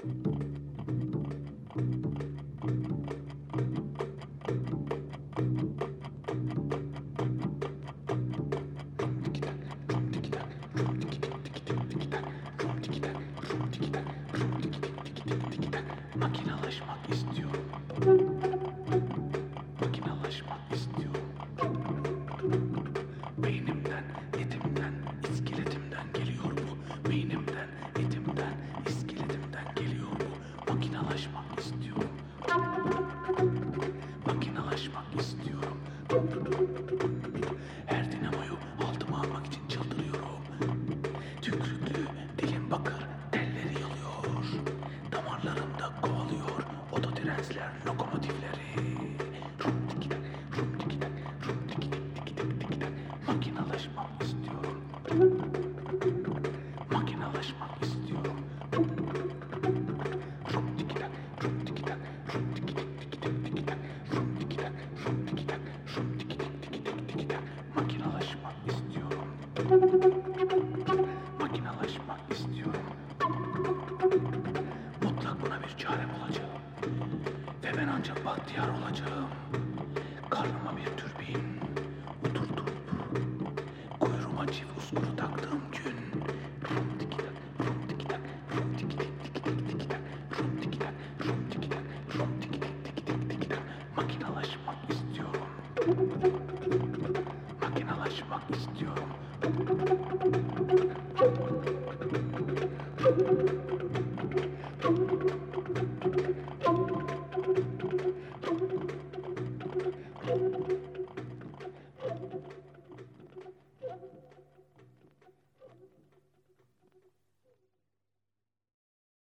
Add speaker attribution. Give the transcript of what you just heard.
Speaker 1: Makinalaşmak istiyorum. Makinalaşmak istiyorum. Beynimden, etimden, iskeletimden geliyor bu. Beynimden, etimden, iskeletimden geliyor bu. Makinalaşmak istiyorum. Makinalaşmak istiyorum. Her dinamoyu altıma almak için çıldırıyorum. Tükrüklü, dilim bakır, telleri yalıyor. Damarlarımda kovalıyor ototrençler lokomotifleri. Rum tikitak, rum tikitak, rum tikitak, tikitak, tikitak. Makinalaşmak istiyorum. Makinalaşmak istiyorum. Rum tikitak, rum tikitak, rum tikitak, tikitak, tikitak. Rum tikitak, rum tikitak, rum tikitak, tikitak, tikitak. Makinalaşmak istiyorum. Makinalaşmak istiyorum. Mutlak buna bir çare bulacağım. Ve ben ancak bahtiyar olacağım. Karnıma bir türbin oturtup kuyruğuma çift uskuru taktığım gün. Rum tikitak, rum tikitak, rum tikitak, tikitak, tikitak. Rum tikitak, rum tikitak, rum tikitak, tikitak, tikitak. Makinalaşmak istiyorum. Makinalaşmak istiyorum.